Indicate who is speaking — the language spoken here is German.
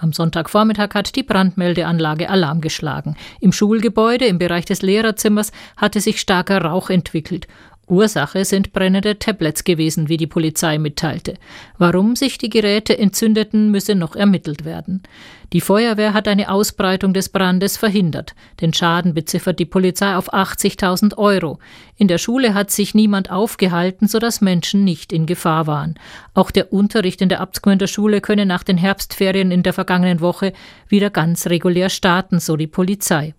Speaker 1: Am Sonntagvormittag hat die Brandmeldeanlage Alarm geschlagen. Im Schulgebäude, im Bereich des Lehrerzimmers, hatte sich starker Rauch entwickelt. Ursache sind brennende Tablets gewesen, wie die Polizei mitteilte. Warum sich die Geräte entzündeten, müsse noch ermittelt werden. Die Feuerwehr hat eine Ausbreitung des Brandes verhindert. Den Schaden beziffert die Polizei auf 80.000 €. In der Schule hat sich niemand aufgehalten, sodass Menschen nicht in Gefahr waren. Auch der Unterricht in der Abtsgmünder Schule könne nach den Herbstferien in der vergangenen Woche wieder ganz regulär starten, so die Polizei.